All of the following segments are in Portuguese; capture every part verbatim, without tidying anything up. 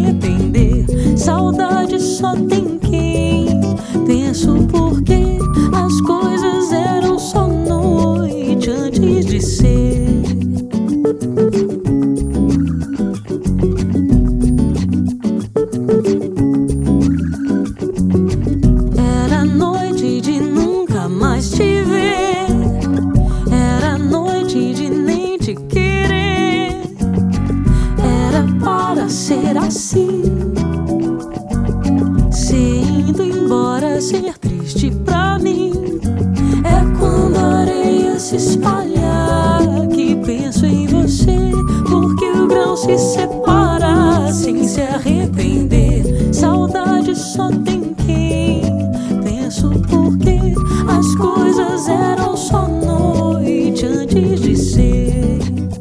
arrepender. Saudade só tem quem penso porque as coisas eram só noite antes de ser. Era noite de nunca mais te ver, era noite de nem te querer. Era para ser assim, se indo embora ser triste pra mim. É quando a areia se espalhar que penso em você, porque o grão se separa sem se arrepender. Saudade só tem quem penso porque as coisas eram só noite antes de ser.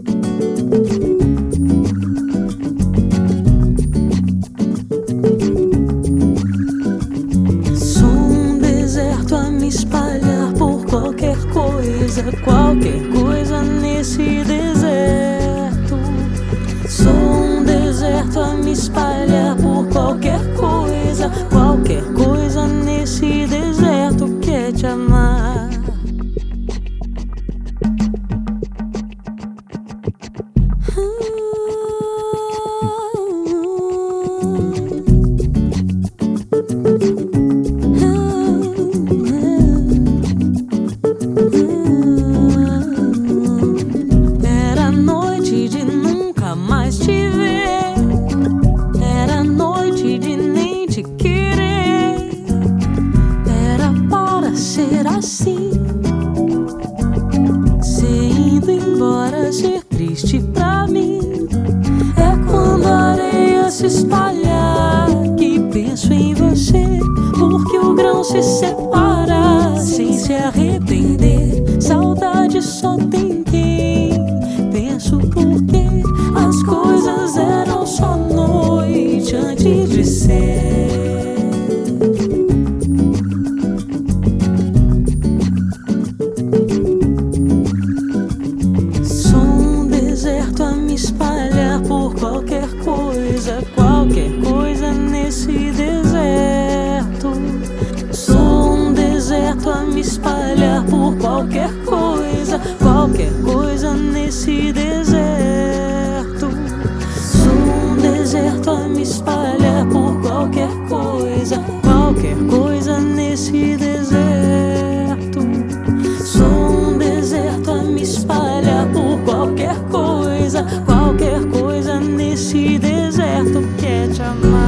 Sou um deserto a me espalhar por qualquer coisa, qualquer coisa nesse deserto. Sou um deserto a me espalhar por qualquer coisa, qualquer coisa nesse deserto quer te amar. Era noite de nunca mais te ver, era noite de nem te querer. Era para ser assim, se indo embora ser triste pra mim. É quando a areia se espalhar que penso em você, porque o grão se separa sem se arrepender. Saudade só tem quem penso porque as coisas eram só noite antes de ser. Sou um deserto a me espalhar por qualquer coisa, qualquer coisa nesse deserto. Sou um deserto a me espalhar por qualquer coisa, qualquer coisa nesse deserto. Sou um deserto a me espalhar por qualquer coisa, qualquer coisa nesse deserto. Sou um deserto a me espalhar por qualquer coisa, qualquer coisa nesse deserto quer te amar.